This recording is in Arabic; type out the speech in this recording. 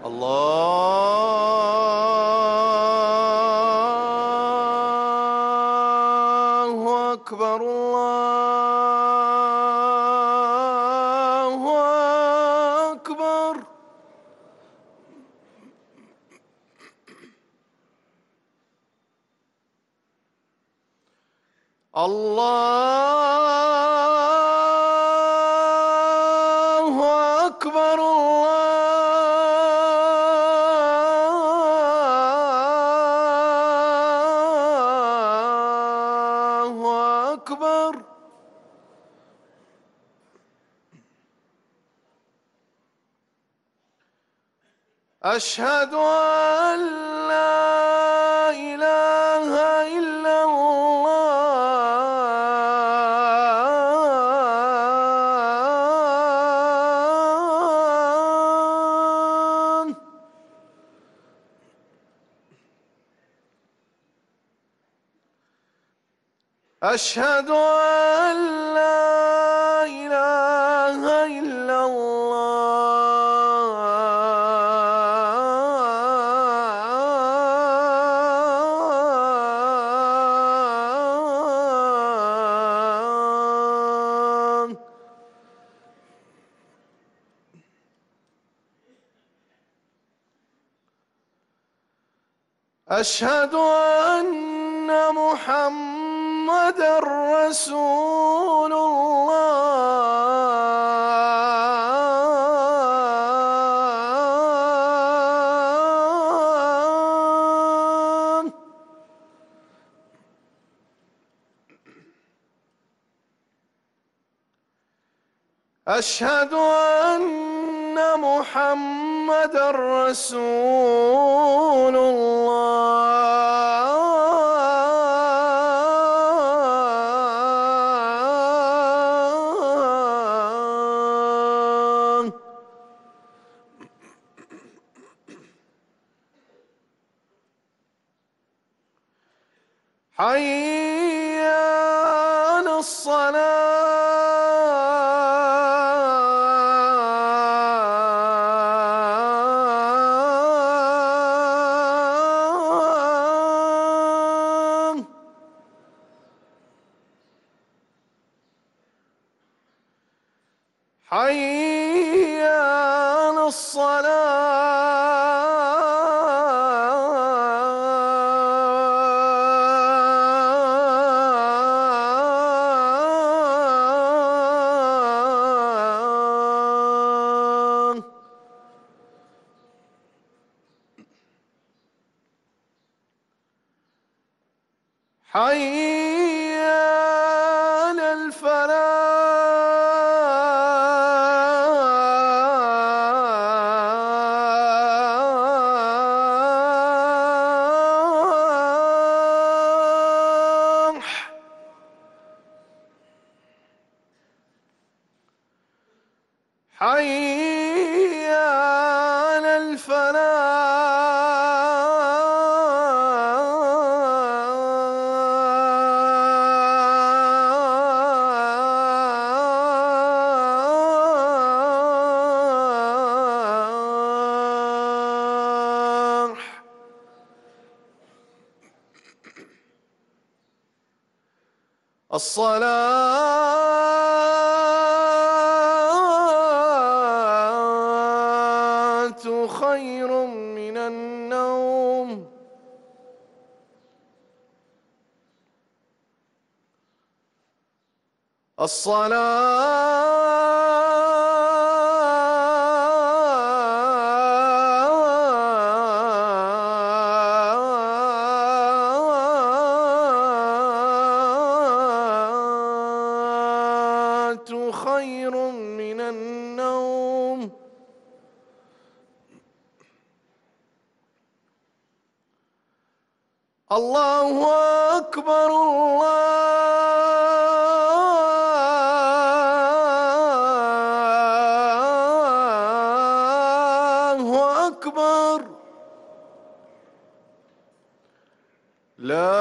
الله أكبر الله أكبر. الله أكبر الله أكبر. أشهد أن لا إله إلا الله. أشهد أن لا إله إلا الله. أشهد أن محمدًا رسول الله. أشهد أن محمدًا رسول الله. حي على الصلاة. حي على الصلاة. حي على الفلاح. حي على الفلاح. الصلاة خير من النوم. الصلاة خير من النوم. الله أكبر الله أكبر. لا